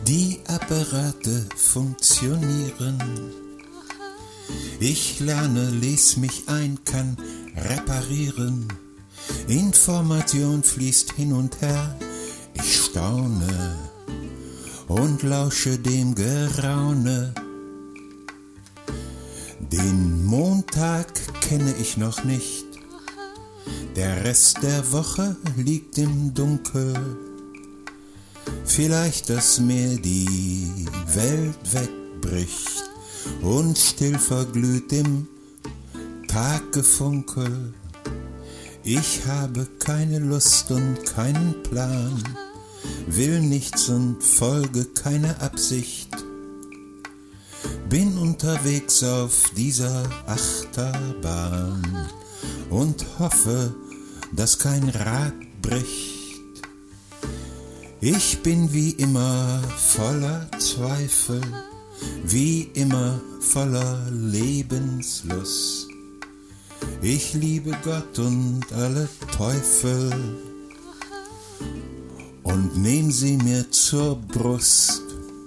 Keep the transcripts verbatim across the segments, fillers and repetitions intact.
Die Apparate funktionieren. Ich lerne, les mich ein, kann reparieren. Information fließt hin und her. Ich staune und lausche dem Geraune. Den Montag kenne ich noch nicht. Der Rest der Woche liegt im Dunkel. Vielleicht, dass mir die Welt wegbricht und still verglüht im Taggefunkel. Ich habe keine Lust und keinen Plan, will nichts und folge keiner Absicht. Bin unterwegs auf dieser Achterbahn und hoffe, dass kein Rad bricht. Ich bin wie immer voller Zweifel, wie immer voller Lebenslust. Ich liebe Gott und alle Teufel und nehm sie mir zur Brust.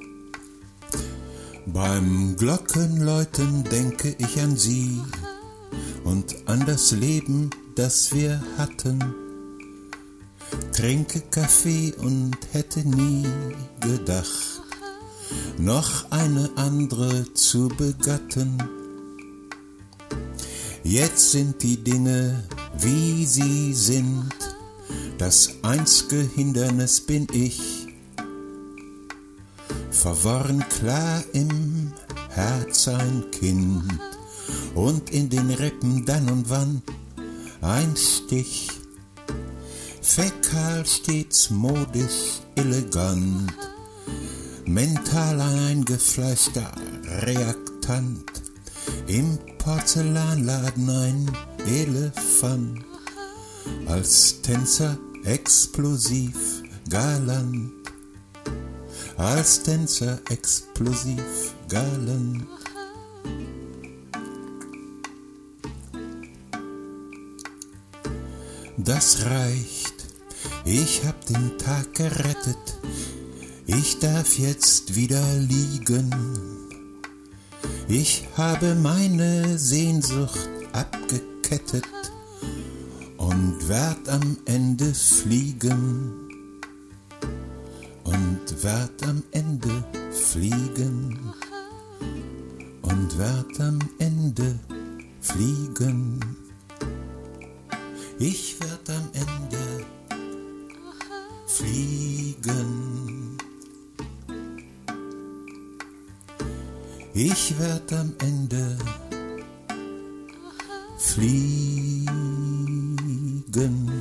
Beim Glockenläuten denke ich an sie und an das Leben, das wir hatten. Trinke Kaffee und hätte nie gedacht, noch eine andere zu begatten. Jetzt sind die Dinge, wie sie sind, das einzige Hindernis bin ich. Verworren klar im Herz ein Kind und in den Rippen dann und wann ein Stich. Fäkal stets modisch elegant, mental ein eingefleischter Reaktant, im Porzellanladen ein Elefant, als Tänzer explosiv galant, als Tänzer explosiv galant. Das reicht, ich hab den Tag gerettet, ich darf jetzt wieder liegen. Ich habe meine Sehnsucht abgekettet und werd am Ende fliegen. Und werd am Ende fliegen. Und werd am Ende fliegen. Ich werd am Ende fliegen. Ich werd am Ende fliegen.